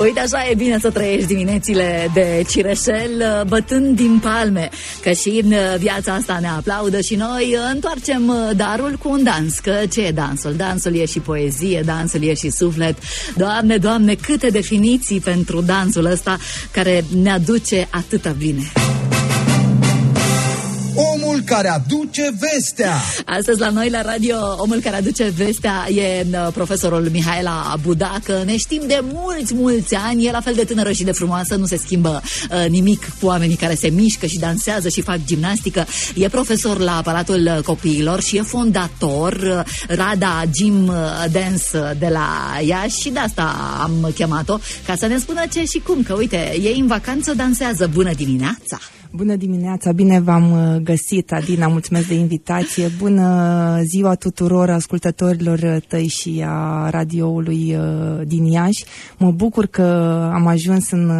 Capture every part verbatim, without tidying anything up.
Uite, așa e bine să trăiești diminețile de cireșel bătând din palme, că și viața asta ne aplaudă și noi întoarcem darul cu un dans. Că ce e dansul? Dansul e și poezie, dansul e și suflet. Doamne, Doamne, câte definiții pentru dansul ăsta care ne aduce atâta bine. Omul care aduce vestea. Astăzi la noi la radio, omul care aduce vestea e profesorul Mihaela Budacă. Ne știm de mulți, mulți ani. E la fel de tânără și de frumoasă. Nu se schimbă uh, nimic cu oamenii care se mișcă și dansează și fac gimnastică. E profesor la Palatul Copiilor și e fondator uh, Rada Gym Dance de la Iași. Și de asta am chemat-o, ca să ne spună ce și cum. Că uite, ei în vacanță dansează. Bună dimineața! Bună dimineața, bine v-am găsit, Adina, mulțumesc de invitație. Bună ziua tuturor ascultătorilor tăi și a radioului din Iași. Mă bucur că am ajuns în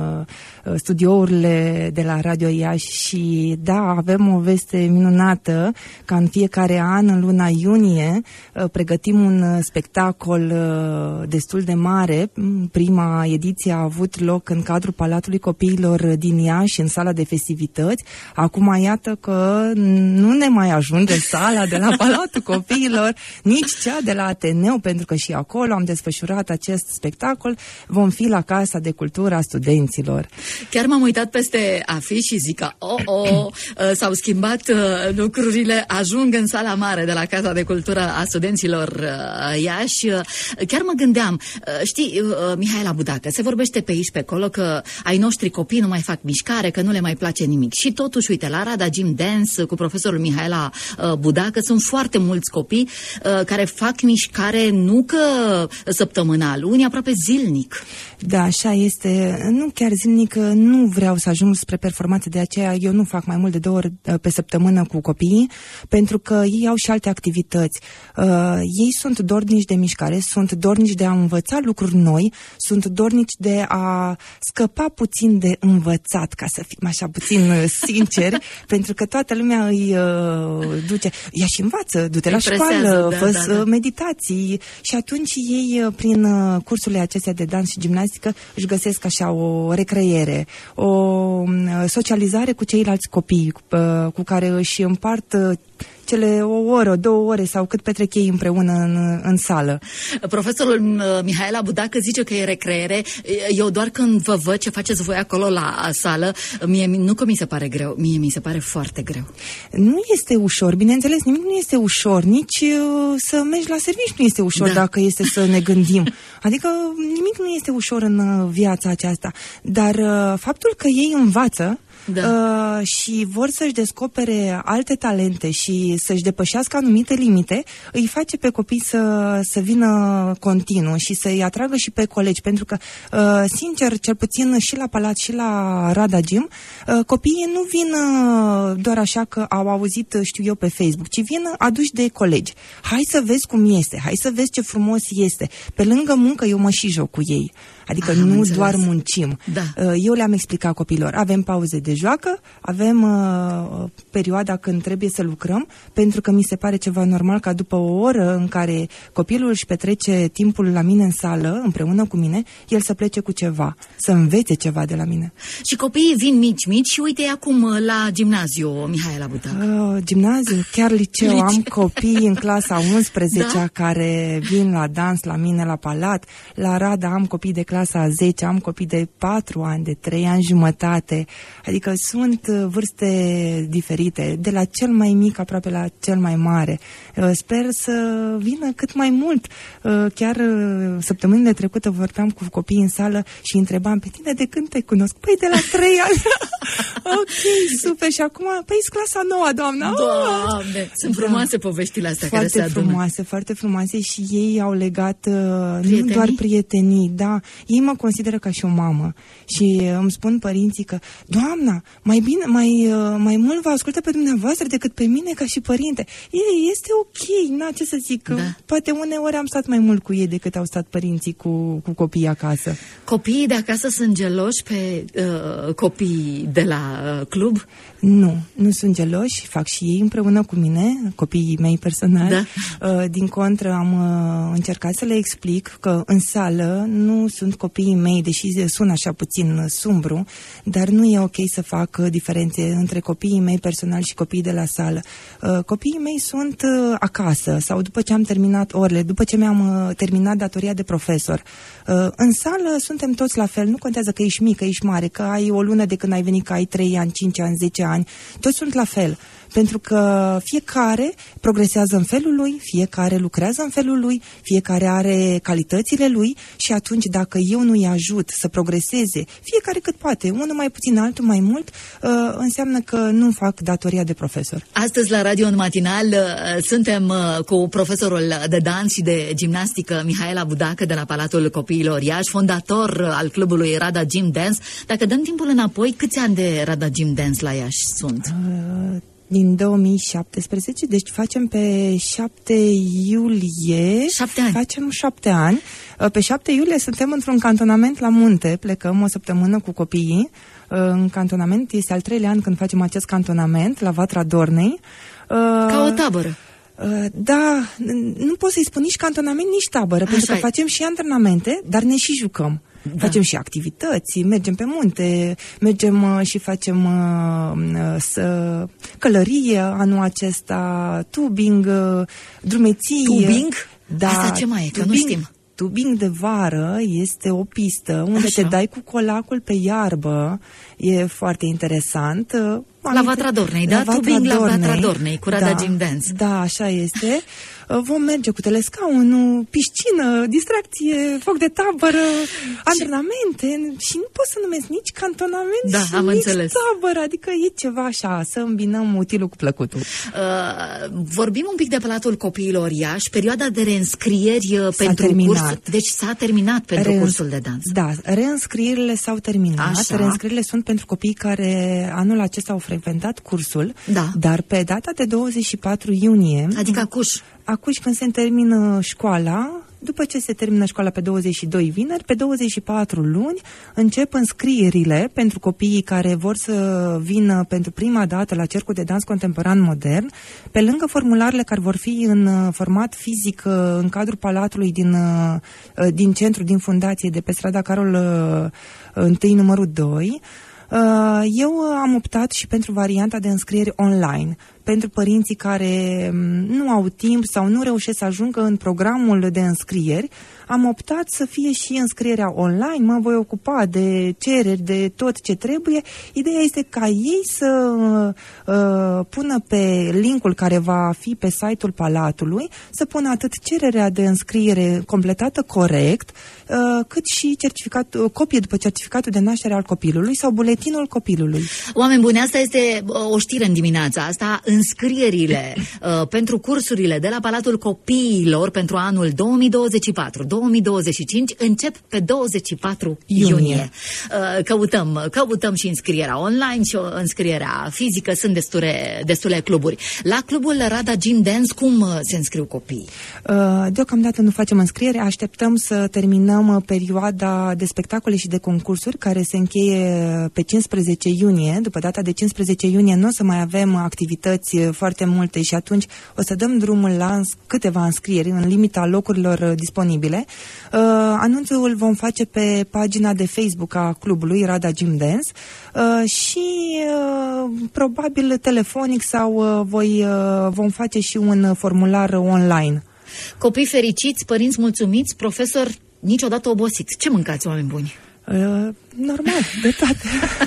studiourile de la Radio Iași și da, avem o veste minunată, că în fiecare an, în luna iunie, pregătim un spectacol destul de mare. Prima ediție a avut loc în cadrul Palatului Copiilor din Iași, în sala de festivități. Acum iată că nu ne mai ajunge sala de la Palatul Copiilor, nici cea de la Ateneu, pentru că și acolo am desfășurat acest spectacol. Vom fi la Casa de Cultură a Studenților. Chiar m-am uitat peste afiș și zic că oh, oh, s-au schimbat lucrurile, ajung în sala mare de la Casa de Cultură a Studenților Iași. Chiar mă gândeam, știi, Mihaela Budacă, se vorbește pe aici pe acolo că ai noștri copii nu mai fac mișcare, că nu le mai place nimic. Și totuși, uite, la Rada Gym Dance cu profesorul Mihaela Budacă sunt foarte mulți copii care fac mișcare nu că săptămânal, unii aproape zilnic. Da, așa este. Nu chiar zilnic, nu vreau să ajung spre performanțe, de aceea eu nu fac mai mult de două ori pe săptămână cu copiii, pentru că ei au și alte activități. Uh, ei sunt dornici de mișcare, sunt dornici de a învăța lucruri noi, sunt dornici de a scăpa puțin de învățat, ca să fim așa puțin sinceri, pentru că toată lumea îi uh, duce, ia și învață, du-te la școală, da, fă da, da. meditații și atunci ei, prin uh, cursurile acestea de dans și gimnastică, își găsesc așa o recreere, o socializare cu ceilalți copii cu, cu care își împart cele o oră, două ore sau cât petrec ei împreună în, în sală. Profesorul Mihaela Budacă zice că e recreere. Eu doar când vă văd ce faceți voi acolo la sală, mie, nu că mi se pare greu, mie mi se pare foarte greu. Nu este ușor, bineînțeles, nimic nu este ușor, nici uh, să mergi la serviciu nu este ușor, da. Dacă este să ne gândim. Adică nimic nu este ușor în uh, viața aceasta, dar uh, faptul că ei învață Da. Uh, și vor să-și descopere alte talente și să-și depășească anumite limite, îi face pe copii să, să vină continuu și să-i atragă și pe colegi, pentru că, uh, sincer, cel puțin și la Palat și la Rada Gym, uh, copiii nu vin uh, doar așa că au auzit, știu eu, pe Facebook, ci vin aduși de colegi. Hai să vezi cum este, hai să vezi ce frumos este. Pe lângă muncă eu mă și joc cu ei. Adică Aha, nu înțeles. Doar muncim. Da. Eu le-am explicat copiilor, avem pauze de joacă, avem uh, perioada când trebuie să lucrăm, pentru că mi se pare ceva normal ca după o oră în care copilul își petrece timpul la mine în sală, împreună cu mine, el să plece cu ceva, să învețe ceva de la mine. Și copiii vin mici, mici și uite acum la gimnaziu, Mihaela Budacă. Uh, gimnaziu, chiar liceu, liceu. Am copii în clasa unsprezecea da? Care vin la dans la mine la Palat, la Rada am copii de clasa clasa a zece, am copii de patru ani, de trei ani jumătate, adică sunt vârste diferite, de la cel mai mic aproape la cel mai mare. Sper să vină cât mai mult. Chiar săptămânile trecute vorbeam cu copiii în sală și întrebam, pe tine de când te cunosc? Păi de la trei ani. Ok, super. Și acum, păi e clasa nouă, doamna. Doamne, sunt frumoase da. Poveștile astea foarte care se adună. Frumoase, foarte frumoase și ei au legat prietenii? Nu doar prietenii, da. Ei mă consideră ca și o mamă și îmi spun părinții că, doamna, mai bine, mai, mai mult vă ascultă pe dumneavoastră decât pe mine ca și părinte. Ei, este ok, na, ce să zic, da. Poate uneori am stat mai mult cu ei decât au stat părinții cu, cu copiii acasă. Copiii de acasă sunt geloși pe uh, copiii de la uh, club? Nu, nu sunt geloși, fac și ei împreună cu mine, copiii mei personali. Da. Uh, din contră, am uh, încercat să le explic că în sală nu sunt copiii mei, deși sună așa puțin sumbru, dar nu e ok să fac uh, diferențe între copiii mei personali și copiii de la sală. Uh, copiii mei sunt uh, acasă sau după ce am terminat orele, după ce mi-am uh, terminat datoria de profesor. Uh, în sală suntem toți la fel, nu contează că ești mic, că ești mare, că ai o lună de când ai venit, că ai trei ani, cinci ani, zece ani, toți sunt la fel. Pentru că fiecare progresează în felul lui, fiecare lucrează în felul lui, fiecare are calitățile lui și atunci dacă eu nu-i ajut să progreseze, fiecare cât poate, unul mai puțin, altul mai mult, uh, înseamnă că nu fac datoria de profesor. Astăzi la Radio în Matinal uh, suntem uh, cu profesorul de dans și de gimnastică Mihaela Budacă de la Palatul Copiilor Iași, fondator uh, al clubului Rada Gym Dance. Dacă dăm timpul înapoi, câți ani de Rada Gym Dance la Iași sunt? Uh, din două mii șaptesprezece, deci facem pe șapte iulie. Șapte ani. Facem șapte ani. Pe șapte iulie suntem într-un cantonament la munte, plecăm o săptămână cu copiii. În cantonament este al treilea an când facem acest cantonament la Vatra Dornei. Ca o tabără. Da, nu pot să-i spun nici cantonament, nici tabără, Așa pentru că e. facem și antrenamente, dar ne și jucăm. Da. Facem și activități, mergem pe munte, mergem uh, și facem uh, să, călărie anul acesta, tubing, uh, drumeții. Tubing? Da, asta ce mai e? Că tubing, nu știm. Tubing de vară este o pistă unde Așa. te dai cu colacul pe iarbă, e foarte interesant. La Vatra Dornei, da? Vatra Tubing la Dornei. Vatra Dornei, cu Rada Da, Gym Dance. Da, așa este. Vom merge cu telescaunul, piscină, distracție, foc de tabără, antrenamente și nu pot să numesc nici cantonament Da, și am nici înțeles. tabără, adică e ceva așa, să îmbinăm utilul cu plăcutul. Uh, vorbim un pic de Palatul Copiilor Iași, perioada de reînscrieri uh, pentru terminat. curs, deci s-a terminat pentru Reîns- cursul de dans. Da, reînscrierile s-au terminat. Așa. Reînscrierile sunt pentru copiii care anul acesta au frecventat cursul, Da. dar pe data de douăzeci și patru iunie, Adică acuș. acuși când se termină școala, după ce se termină școala pe douăzeci și doi vineri, pe douăzeci și patru luni încep înscrierile pentru copiii care vor să vină pentru prima dată la Cercul de Dans Contemporan Modern, pe lângă formularele care vor fi în format fizic în cadrul Palatului din, din centru, din fundație, de pe strada Carol I, numărul doi. Eu am optat și pentru varianta de înscriere online, pentru părinții care nu au timp sau nu reușesc să ajungă în programul de înscrieri. Am optat să fie și înscrierea online, mă voi ocupa de cereri, de tot ce trebuie. Ideea este ca ei să uh, pună pe linkul care va fi pe site-ul Palatului, să pună atât cererea de înscriere completată corect, uh, cât și certificat, copie după certificatul de naștere al copilului sau buletinul copilului. Oameni buni, asta este o știre în dimineața asta. Înscrierile uh, pentru cursurile de la Palatul Copiilor pentru anul două mii douăzeci și patru două mii douăzeci și cinci încep pe douăzeci și patru iunie. iunie. Uh, căutăm, căutăm și înscrierea online și înscrierea fizică, sunt destule, destule cluburi. La clubul Rada Gym Dance, cum se înscriu copiii? Uh, deocamdată nu facem înscriere, așteptăm să terminăm perioada de spectacole și de concursuri care se încheie pe cincisprezece iunie. După data de cincisprezece iunie nu o să mai avem activități foarte multe și atunci o să dăm drumul la câteva înscrieri în limita locurilor disponibile. Uh, anunțul îl vom face pe pagina de Facebook a clubului Rada Gym Dance uh, și uh, probabil telefonic sau uh, voi, uh, vom face și un formular online. Copii fericiți, părinți mulțumiți, profesor niciodată obosit. Ce mâncați, oameni buni? Uh, normal, de toate.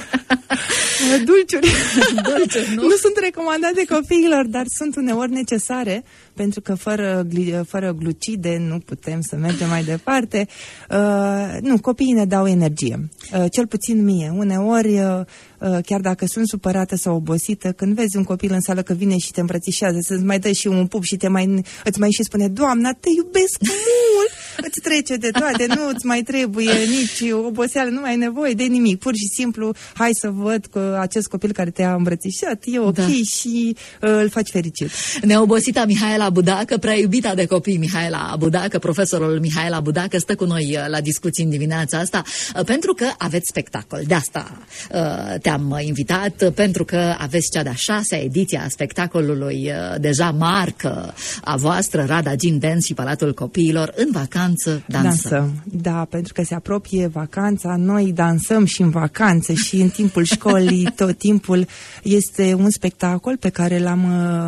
Dulciuri. Dulciuri, nu? Nu sunt recomandate copiilor, dar sunt uneori necesare, pentru că fără, fără glucide nu putem să mergem mai departe. Uh, nu, copiii ne dau energie. Uh, cel puțin mie. Uneori, uh, chiar dacă sunt supărată sau obosită, când vezi un copil în sală că vine și te îmbrățișează, să-ți mai dă și un pup și te mai, îți mai și spune: Doamna, te iubesc mult! Îți trece de toate, nu îți mai trebuie nici oboseală, nu mai ai nevoie de nimic. Pur și simplu, hai să văd că acest copil care te-a îmbrățișat e ok, da, și uh, îl faci fericit. Neobosita Mihaela Budacă, prea iubita de copii Mihaela Budacă, profesorul Mihaela Budacă, stă cu noi la discuții în dimineața asta, pentru că aveți spectacol. De asta te te-am invitat pentru că aveți cea de-a șasea ediție a spectacolului, deja marcă a voastră, Rada Jim Dance și Palatul Copiilor, În vacanță dansăm. Dansăm, da, pentru că se apropie vacanța, noi dansăm și în vacanță și în timpul școlii, tot timpul. Este un spectacol pe care l-am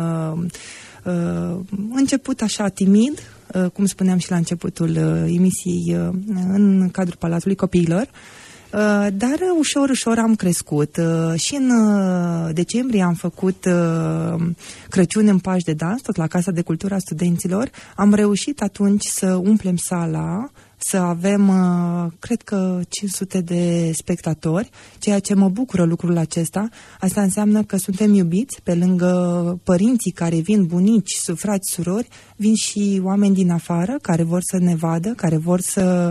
uh, uh, început așa timid, uh, cum spuneam și la începutul uh, emisiei, uh, în cadrul Palatului Copiilor. Dar ușor, ușor am crescut. Și în decembrie am făcut Crăciun în pași de dans, tot la Casa de Cultură a Studenților. Am reușit atunci să umplem sala, să avem, cred că, cinci sute de spectatori, ceea ce mă bucură lucrul acesta. Asta înseamnă că suntem iubiți, pe lângă părinții care vin, bunici, frați, surori, vin și oameni din afară care vor să ne vadă, care vor să...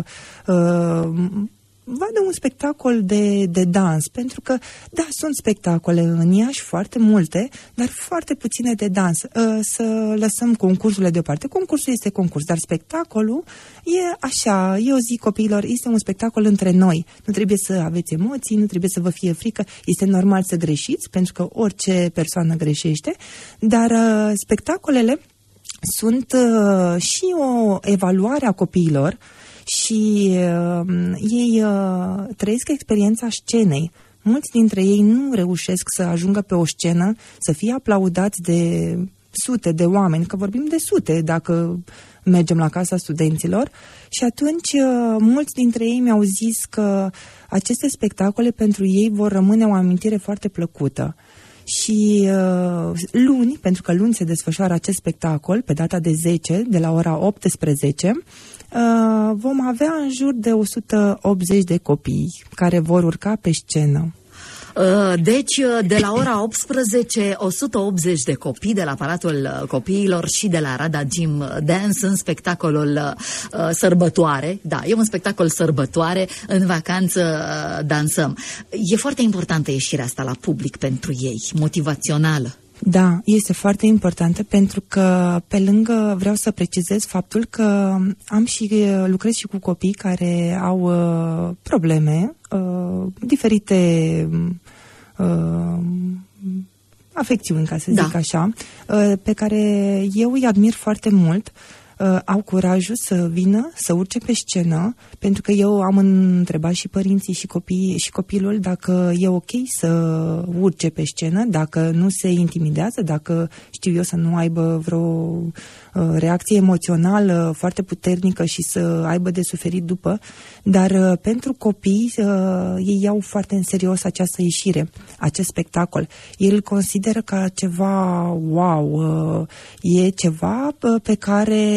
Uh, vadă un spectacol de, de dans, pentru că, da, sunt spectacole în Iași, foarte multe, dar foarte puține de dans. Să lăsăm concursurile deoparte. Concursul este concurs, dar spectacolul e așa, eu zic copiilor, este un spectacol între noi. Nu trebuie să aveți emoții, nu trebuie să vă fie frică, este normal să greșiți, pentru că orice persoană greșește, dar spectacolele sunt și o evaluare a copiilor și uh, ei uh, trăiesc experiența scenei. Mulți dintre ei nu reușesc să ajungă pe o scenă, să fie aplaudați de sute de oameni, că vorbim de sute dacă mergem la Casa Studenților, și atunci uh, mulți dintre ei mi-au zis că aceste spectacole pentru ei vor rămâne o amintire foarte plăcută. Și uh, luni, pentru că luni se desfășoară acest spectacol, pe data de zece, de la ora optsprezece, uh, vom avea în jur de o sută optzeci de copii care vor urca pe scenă. Deci, de la ora optsprezece, o sută optzeci de copii de la Palatul Copiilor și de la Rada Jim Dance în spectacolul uh, sărbătoare. Da, e un spectacol sărbătoare, În vacanță uh, dansăm. E foarte importantă ieșirea asta la public pentru ei, motivațională. Da, este foarte importantă pentru că, pe lângă, vreau să precizez faptul că am și lucrez și cu copii care au uh, probleme, uh, diferite uh, afecțiuni, ca să zic da. așa, uh, pe care eu îi admir foarte mult. Uh, au curajul să vină, să urce pe scenă, pentru că eu am întrebat și părinții și copiii și copilul dacă e ok să urce pe scenă, dacă nu se intimidează, dacă știu eu să nu aibă vreo uh, reacție emoțională foarte puternică și să aibă de suferit după, dar uh, pentru copii uh, ei iau foarte în serios această ieșire, acest spectacol. Ei îl consideră ca ceva wow, uh, e ceva uh, pe care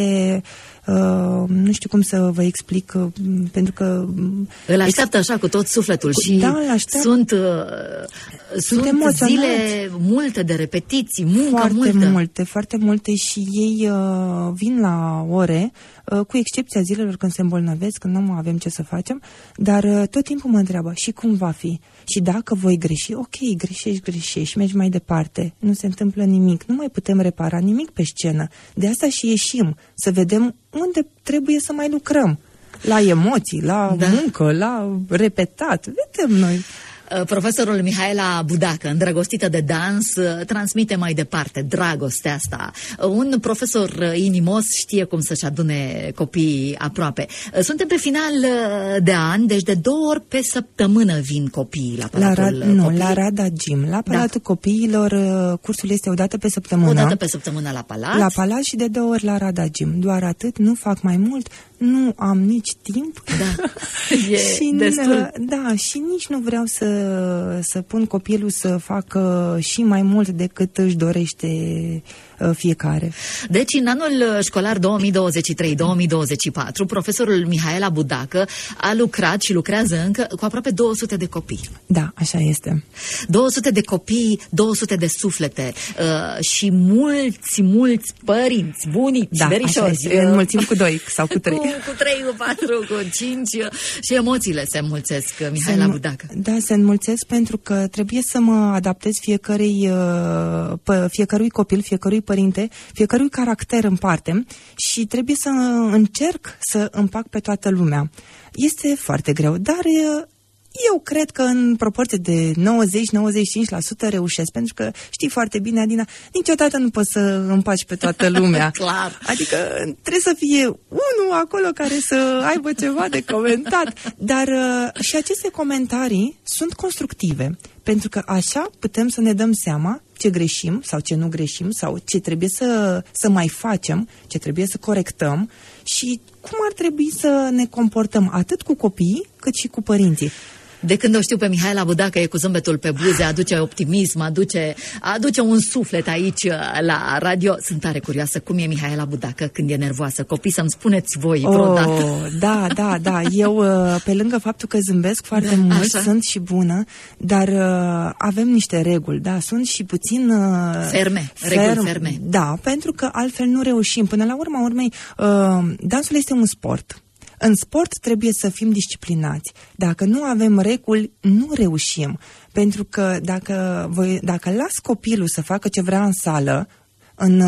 Uh, nu știu cum să vă explic, uh, pentru că... Îl așteaptă așa cu tot sufletul și da, sunt, uh, sunt, sunt zile multe de repetiții, muncă foarte multă. multe, foarte multe și ei uh, vin la ore, uh, cu excepția zilelor când se îmbolnăvesc, când nu mai avem ce să facem, dar uh, tot timpul mă întreabă și cum va fi? Și dacă voi greși, ok, greșești, greșești, mergi mai departe, nu se întâmplă nimic, nu mai putem repara nimic pe scenă. De asta și ieșim, să vedem unde trebuie să mai lucrăm. La emoții, la da. muncă, la repetat, vedem noi. Profesorul Mihaela Budacă, îndrăgostită de dans, transmite mai departe dragostea asta. Un profesor inimos știe cum să-și adune copiii aproape. Suntem pe final de an, deci de două ori pe săptămână vin copiii la Palatul la ra- Nu, Copiii. la Rada Jim. La Palatul da. Copiilor cursul este o dată pe săptămână. O dată pe săptămână la Palat. La Palat și de două ori la Rada Jim. Doar atât, nu fac mai mult, nu am nici timp. Da, e și destul. Da, și nici nu vreau să să pun copilul să facă și mai mult decât își dorește fiecare. Deci, în anul școlar două mii douăzeci și trei două mii douăzeci și patru, profesorul Mihaela Budacă a lucrat și lucrează încă cu aproape două sute de copii. Da, așa este. două sute de copii, două sute de suflete uh, și mulți, mulți părinți, bunici, da, verișori. Înmulțim cu doi sau cu trei. Cu, cu trei, cu patru, cu cinci și emoțiile se înmulțesc, Mihaela se Budacă. Da, se înmulțesc pentru că trebuie să mă adaptez fiecărui, fiecărui copil, fiecărui părinte, fiecărui caracter în parte și trebuie să încerc să împac pe toată lumea. Este foarte greu, dar Eu cred că în proporție de nouăzeci la nouăzeci și cinci la sută reușesc, pentru că știi foarte bine, Adina, niciodată nu poți să împaci pe toată lumea. Clar. Adică trebuie să fie unul acolo care să aibă ceva de comentat. Dar uh, și aceste comentarii sunt constructive, pentru că așa putem să ne dăm seama ce greșim sau ce nu greșim sau ce trebuie să, să mai facem, ce trebuie să corectăm și cum ar trebui să ne comportăm atât cu copiii cât și cu părinții. De când o știu pe Mihaela Budacă, e cu zâmbetul pe buze, aduce optimism, aduce, aduce un suflet aici la radio. Sunt tare curioasă cum e Mihaela Budacă când e nervoasă. Copii, să-mi spuneți voi vreodată. Oh, da, da, da. Eu, pe lângă faptul că zâmbesc foarte da, mult, așa. Sunt și bună, dar uh, avem niște reguli, da, sunt și puțin... Uh, ferme, ferm, reguli ferme. Da, pentru că altfel nu reușim. Până la urma urmei, uh, dansul este un sport. În sport trebuie să fim disciplinați. Dacă nu avem reguli, nu reușim. Pentru că dacă, voi, dacă las copilul să facă ce vrea în sală, în,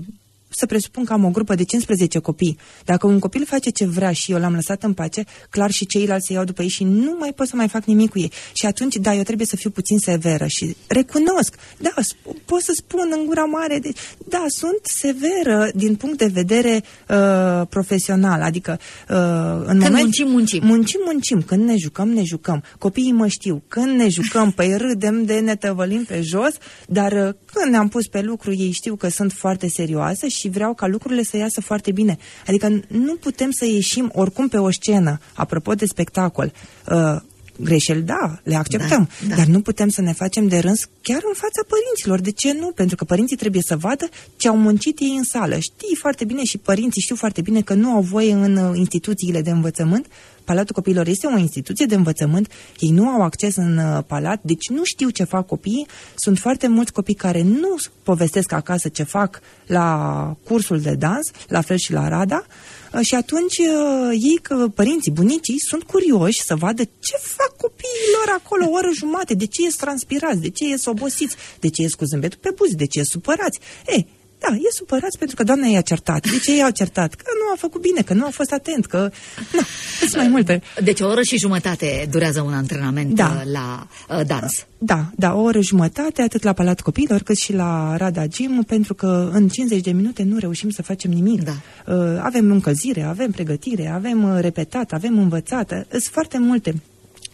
să presupun că am o grupă de cincisprezece copii, dacă un copil face ce vrea și eu l-am lăsat în pace, clar și ceilalți se iau după ei și nu mai pot să mai fac nimic cu ei. Și atunci, da, eu trebuie să fiu puțin severă și recunosc, da, sp- pot să spun în gura mare, de, da, sunt severă din punct de vedere uh, profesional, adică uh, în când moment... muncim, muncim. Muncim, muncim, când ne jucăm, ne jucăm. Copiii mă știu, când ne jucăm, păi râdem de ne tăvălim pe jos, dar uh, când ne-am pus pe lucru, ei știu că sunt foarte serioase și vreau ca lucrurile să iasă foarte bine. Adică nu putem să ieșim oricum pe o scenă, apropo de spectacol. Uh, greșeli, da, le acceptăm, da, da. Dar nu putem să ne facem de râs chiar în fața părinților. De ce nu? Pentru că părinții trebuie să vadă ce au muncit ei în sală. Știi foarte bine și părinții știu foarte bine că nu au voie în instituțiile de învățământ. Palatul Copiilor este o instituție de învățământ, ei nu au acces în uh, palat, deci nu știu ce fac copiii. Sunt foarte mulți copii care nu povestesc acasă ce fac la cursul de dans, la fel și la Rada, uh, și atunci uh, ei, că părinții, bunicii, sunt curioși să vadă ce fac copiilor acolo o oră jumate, de ce ies transpirați, de ce ies obosiți, de ce ies cu zâmbetul pe buzi, de ce ies supărați. Ei, da, e supărați pentru că doamna i-a certat. De ce i-au certat? Că nu a făcut bine, că nu a fost atent, că... Nu, sunt mai multe. Deci o oră și jumătate durează un antrenament da. la uh, dans. Da, da, o oră jumătate, atât la Palatul Copiilor, cât și la Rada Gym, pentru că în cincizeci de minute nu reușim să facem nimic. Da. Uh, avem încălzire, avem pregătire, avem uh, repetat, avem învățat. Sunt foarte multe.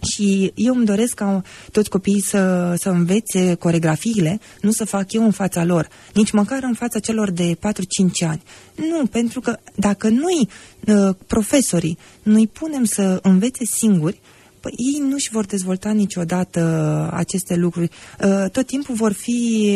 Și eu îmi doresc ca toți copiii să, să învețe coregrafiile, nu să fac eu în fața lor, nici măcar în fața celor de patru-cinci ani. Nu, pentru că dacă noi, profesorii, nu-i punem să învețe singuri, păi ei nu își vor dezvolta niciodată aceste lucruri. Tot timpul vor fi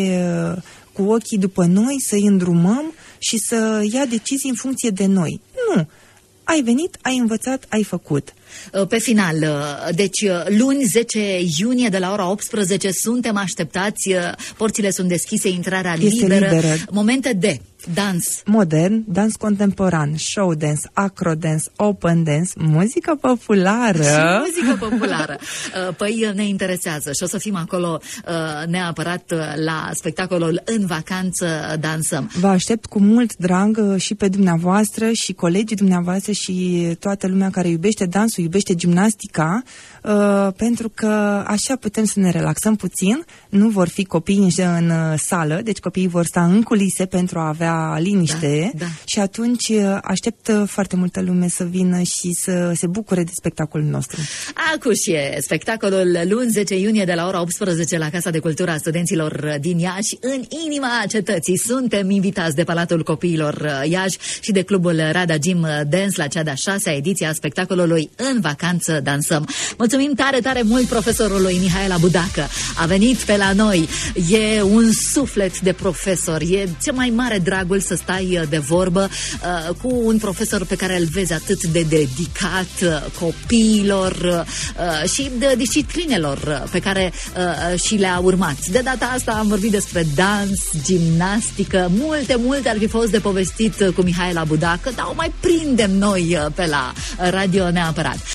cu ochii după noi, să-i îndrumăm și să ia decizii în funcție de noi. Nu! Ai venit, ai învățat, ai făcut. Pe final, deci luni zece iunie de la ora optsprezece suntem așteptați, porțile sunt deschise, intrarea este liberă, liberă. Momente de dans. Modern, dans contemporan, show dance, acro dance, open dance, muzică populară. Și muzică populară. Păi ne interesează și o să fim acolo neapărat la spectacolul În Vacanță Dansăm. Vă aștept cu mult drag și pe dumneavoastră și colegii dumneavoastră și toată lumea care iubește dansul, iubește gimnastica, pentru că așa putem să ne relaxăm puțin, nu vor fi copii în, în sală, deci copiii vor sta în culise pentru a avea liniște, da, da. Și atunci aștept foarte multă lume să vină și să se bucure de spectacolul nostru. Acuși e spectacolul luni zece iunie de la ora optsprezece la Casa de Cultură a Studenților din Iași, în inima cetății. Suntem invitați de Palatul Copiilor Iași și de clubul Rada Gym Dance la cea de-a șasea ediție a spectacolului În Vacanță Dansăm. Mulțumim tare, tare mult profesorului Mihaela Budacă. A venit pe la noi. E un suflet de profesor. E cel mai mare dragul să stai de vorbă uh, cu un profesor pe care îl vezi atât de dedicat uh, copiilor uh, și de disciplinelor pe care uh, și le-a urmat. De data asta am vorbit despre dans, gimnastică, multe, multe ar fi fost de povestit cu Mihaela Budacă, dar o mai prindem noi uh, pe la radio neapărat.